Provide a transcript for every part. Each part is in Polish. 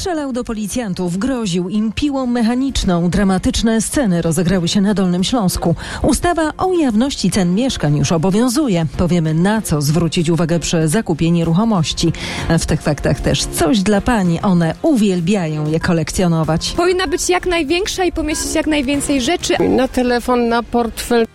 Strzelał do policjantów, groził im piłą mechaniczną. Dramatyczne sceny rozegrały się na Dolnym Śląsku. Ustawa o jawności cen mieszkań już obowiązuje. Powiemy, na co zwrócić uwagę przy zakupie nieruchomości. W tych faktach też coś dla pań. One uwielbiają je kolekcjonować. Powinna być jak największa i pomieścić jak najwięcej rzeczy. Na telefon, na portfel.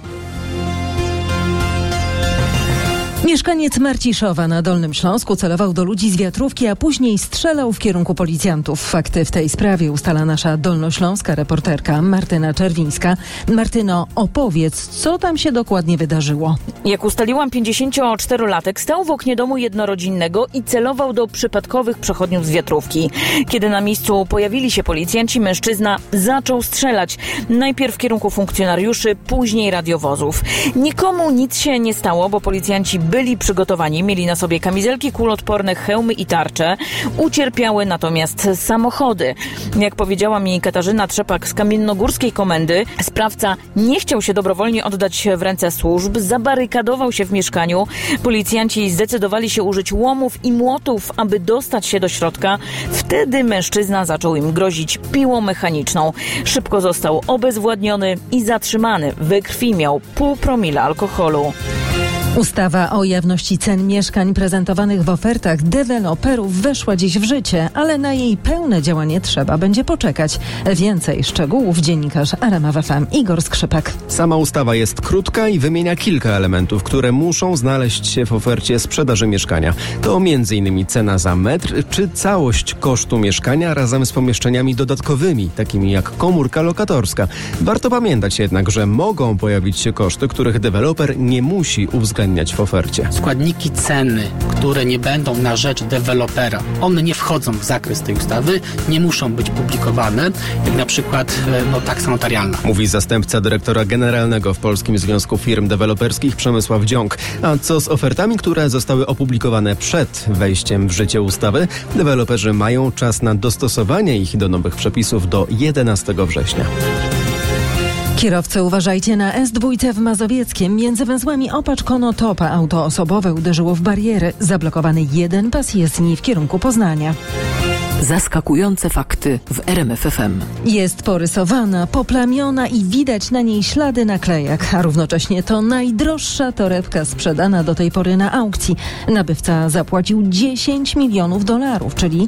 Mieszkaniec Marciszowa na Dolnym Śląsku celował do ludzi z wiatrówki, a później strzelał w kierunku policjantów. Fakty w tej sprawie ustala nasza dolnośląska reporterka Martyna Czerwińska. Martyno, opowiedz, co tam się dokładnie wydarzyło. Jak ustaliłam, 54-latek stał w oknie domu jednorodzinnego i celował do przypadkowych przechodniów z wiatrówki. Kiedy na miejscu pojawili się policjanci, mężczyzna zaczął strzelać. Najpierw w kierunku funkcjonariuszy, później radiowozów. Nikomu nic się nie stało, bo policjanci byli przygotowani, mieli na sobie kamizelki kuloodporne, hełmy i tarcze. Ucierpiały natomiast samochody. Jak powiedziała mi Katarzyna Trzepak z Kamiennogórskiej Komendy, sprawca nie chciał się dobrowolnie oddać w ręce służb, zabarykadował się w mieszkaniu. Policjanci zdecydowali się użyć łomów i młotów, aby dostać się do środka. Wtedy mężczyzna zaczął im grozić piłą mechaniczną. Szybko został obezwładniony i zatrzymany. We krwi miał 0,5 promila alkoholu. Ustawa o jawności cen mieszkań prezentowanych w ofertach deweloperów weszła dziś w życie, ale na jej pełne działanie trzeba będzie poczekać. Więcej szczegółów dziennikarz RMF FM Igor Skrzypek. Sama ustawa jest krótka i wymienia kilka elementów, które muszą znaleźć się w ofercie sprzedaży mieszkania. To m.in. cena za metr czy całość kosztu mieszkania razem z pomieszczeniami dodatkowymi, takimi jak komórka lokatorska. Warto pamiętać jednak, że mogą pojawić się koszty, których deweloper nie musi uwzględniać w ofercie. Składniki ceny, które nie będą na rzecz dewelopera, one nie wchodzą w zakres tej ustawy, nie muszą być publikowane, jak na przykład taksa notarialna. Mówi zastępca dyrektora generalnego w Polskim Związku Firm Deweloperskich Przemysław Dziąg. A co z ofertami, które zostały opublikowane przed wejściem w życie ustawy? Deweloperzy mają czas na dostosowanie ich do nowych przepisów do 11 września. Kierowcy, uważajcie na S2 w Mazowieckiem. Między węzłami Opacz-Konotopa auto osobowe uderzyło w bariery. Zablokowany jeden pas jezdni w kierunku Poznania. Zaskakujące fakty w RMF FM. Jest porysowana, poplamiona i widać na niej ślady naklejek, a równocześnie to najdroższa torebka sprzedana do tej pory na aukcji. Nabywca zapłacił $10 milionów, czyli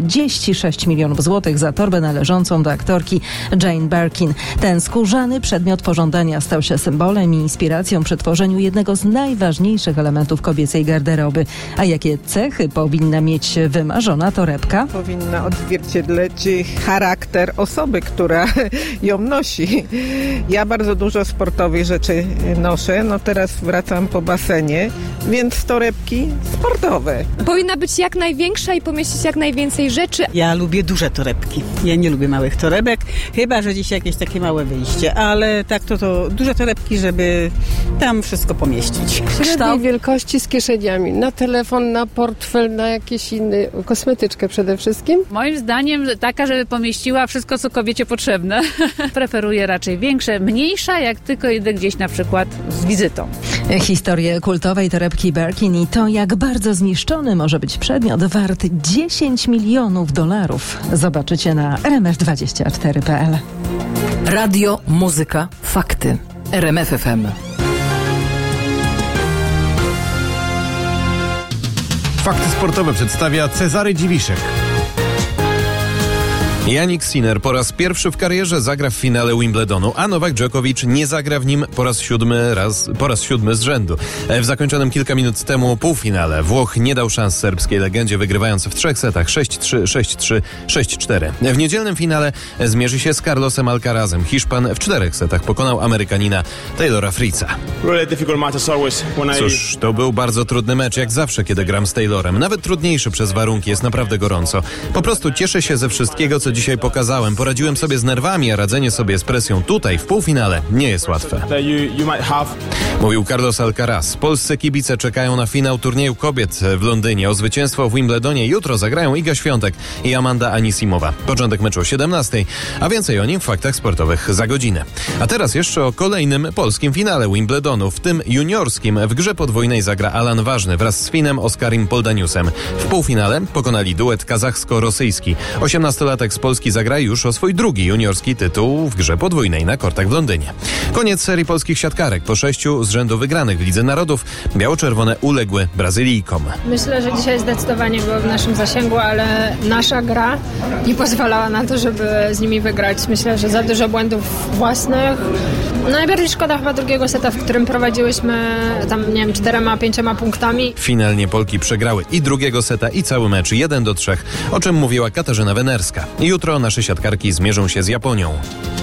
36 milionów złotych za torbę należącą do aktorki Jane Birkin. Ten skórzany przedmiot pożądania stał się symbolem i inspiracją przy tworzeniu jednego z najważniejszych elementów kobiecej garderoby. A jakie cechy powinna mieć wymarzona torebka? Powinna odzwierciedlać charakter osoby, która ją nosi. Ja bardzo dużo sportowych rzeczy noszę. Teraz wracam po basenie, więc torebki sportowe. Powinna być jak największa i pomieścić jak najwięcej rzeczy. Ja lubię duże torebki. Ja nie lubię małych torebek, chyba że dziś jakieś takie małe wyjście, ale tak to duże torebki, żeby tam wszystko pomieścić. Średniej wielkości z kieszeniami. Na telefon, na portfel, na jakieś inne, kosmetyczkę przede wszystkim. Moim zdaniem taka, żeby pomieściła wszystko, co kobiecie potrzebne. Preferuję raczej większe, mniejsza, jak tylko idę gdzieś na przykład z wizytą. Historię kultowej torebki Birkin i to, jak bardzo zniszczony może być przedmiot wart $10 milionów. Zobaczycie na rmf24.pl. Radio, muzyka, fakty. RMF FM. Fakty sportowe przedstawia Cezary Dziwiszek. Jannik Sinner po raz pierwszy w karierze zagra w finale Wimbledonu, a Nowak Dżokowicz nie zagra w nim po raz siódmy z rzędu. W zakończonym kilka minut temu półfinale Włoch nie dał szans serbskiej legendzie, wygrywając w 3 setach 6-3, 6-3, 6-4. W niedzielnym finale zmierzy się z Carlosem Alcarazem. Hiszpan w 4 setach pokonał Amerykanina Taylora Fritza. Cóż, to był bardzo trudny mecz, jak zawsze, kiedy gram z Taylorem. Nawet trudniejszy przez warunki, jest naprawdę gorąco. Po prostu cieszę się ze wszystkiego, co dzisiaj pokazałem. Poradziłem sobie z nerwami, a radzenie sobie z presją tutaj, w półfinale, nie jest łatwe. Mówił Carlos Alcaraz. Polscy kibice czekają na finał turnieju kobiet w Londynie. O zwycięstwo w Wimbledonie jutro zagrają Iga Świątek i Amanda Anisimowa. Początek meczu o 17:00, a więcej o nim w faktach sportowych za godzinę. A teraz jeszcze o kolejnym polskim finale Wimbledonu. W tym juniorskim w grze podwójnej zagra Alan Ważny wraz z Finem Oskarim Poldaniusem. W półfinale pokonali duet kazachsko-rosyjski. 18-latek z Polski zagra już o swój drugi juniorski tytuł w grze podwójnej na kortach w Londynie. Koniec serii polskich siatkarek. Po 6 z rzędu wygranych w Lidze Narodów biało-czerwone uległy Brazylijkom. Myślę, że dzisiaj zdecydowanie było w naszym zasięgu, ale nasza gra nie pozwalała na to, żeby z nimi wygrać. Myślę, że za dużo błędów własnych. Najbardziej szkoda chyba drugiego seta, w którym prowadziłyśmy tam, 4-5 punktami. Finalnie Polki przegrały i drugiego seta, i cały mecz 1-3, o czym mówiła Katarzyna Wenerska. Jutro nasze siatkarki zmierzą się z Japonią.